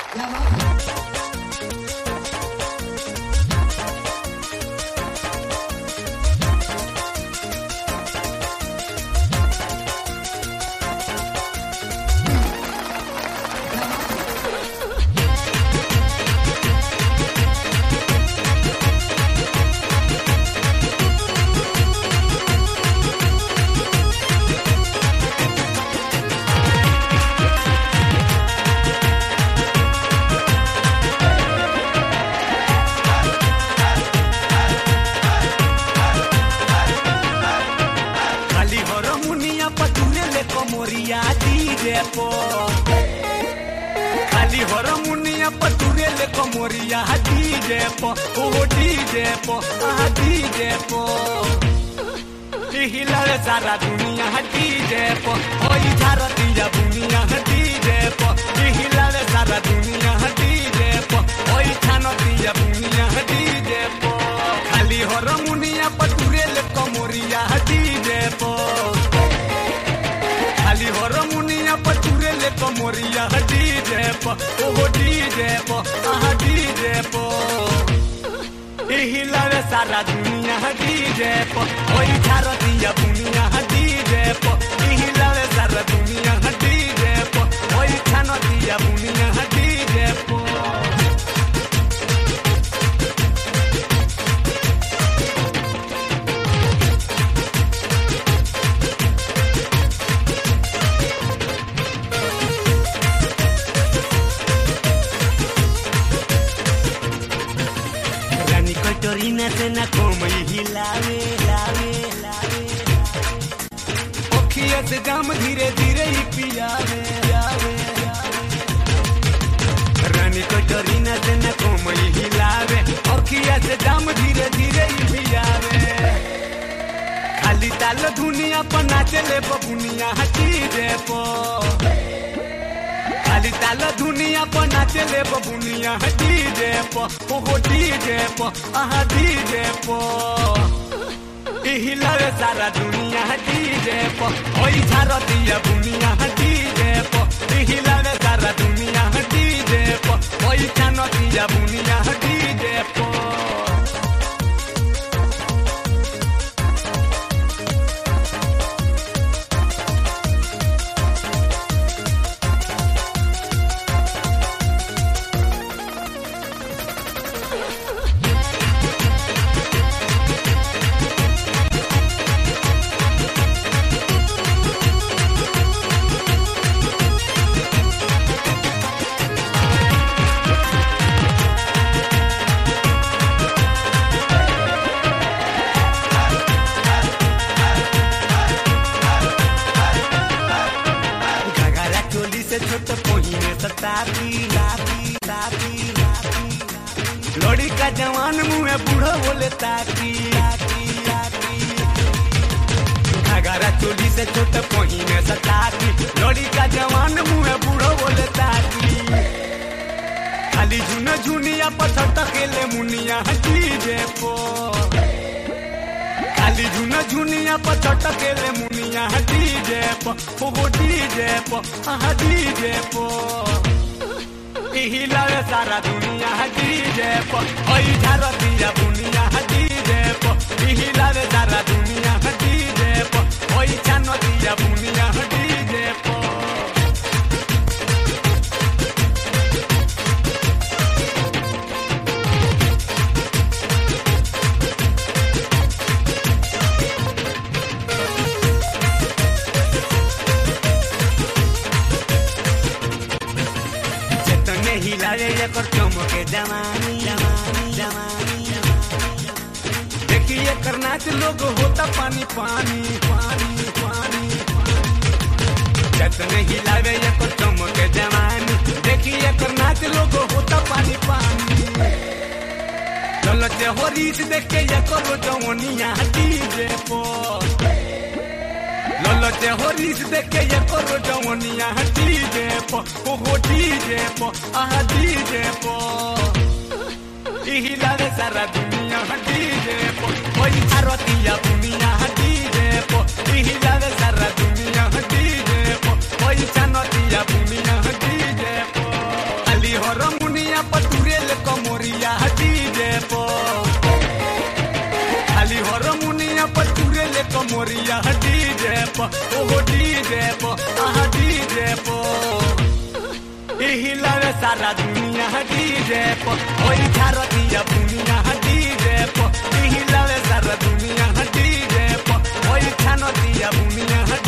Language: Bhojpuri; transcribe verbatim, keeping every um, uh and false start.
मोरिया डीजे पो खाली हरमुनिया पटुरे ले कोमोरिया डीजे पो ओ डीजे पो आ डीजे पो हिलावे सारा दुनिया डीजे पो ओई झारतिया दुनिया डीजे पो हिलावे सारा दुनिया डीजे पो ओई छानतिया दुनिया डीजे पो खाली हरमुनिया पटुरे ले कोमोरिया डीजे पो खाली हरमुनिया पटुरे ले कोमोरिया डीजे पो ओ डीजे पो आ डीजे पो हिलावे सारा दुनिया डीजे पो ओई झारतिया दुनिया डीजे पो हिलावे सारा दुनिया डीजे पो ओई छानतिया दुनिया डीजे पो Torina cena como y hilaवे लावे लावे ओखिया से जाम धीरे धीरे ही पियावे पियावे रानी को टोरीना cena como y हिलावे ओखिया से जाम धीरे धीरे ही पियावे खाली ताल दुनिया पर नाचे ले बबुनिया डीजे पो खाली ताल दुनिया पर नाचे ले बबुनिया डीजे पो ओ डीजे पो आ डीजे पो हिलावे सारा दुनिया डीजे पो ओई झारतिया दुनिया डीजे पो हिलावे सारा दुनिया डीजे पो ओई छानतिया दुनिया डीजे पो लड़ी का जवान मुँह बूढ़ो बोले ताकी घाघरा चोली से छोट पहिने सताकी लड़ी का जवान मुँह बूढ़ो बोले ताकी खाली झुन झुनिया पत्थर टकेले मुनिया डीजे पो खाली झुन झुनिया पत्थर टकेले मुनिया डीजे पो ओ डीजे पो आ डीजे पो हिलावे सारा दुनिया डीजे पो ओई झारतिया दुनिया डीजे पो हिलावे सारा दुनिया डीजे पो ओई छानतिया दुनिया डीजे पो हिलावे ये कर चमके जवानी जवानी जवानी देखिए करना च लोग होता पानी पानी पानी पानी जतने हिलावे ये कर चमके जवानी देखिए करना च लोग होता पानी पानी चलते हो रीत देख के ये करो जवानिया डीजे पो ललते हो रीस देख के ये करो जवानिया डीजे पो ओ डीजे पो आ डीजे पो हिलावे सारा दुनिया डीजे पो ओई झारतिया दुनिया डीजे पो हिलावे सारा दुनिया डीजे पो ओई छानतिया दुनिया डीजे पो खाली हर कमरिया डीजे पर ओहो डीजे पर आहा डीजे पर हिलावे सारा दुनिया डीजे पर ओई झारतिया बुनिया डीजे पर हिलावे सारा दुनिया डीजे पर ओई छानतिया बुनिया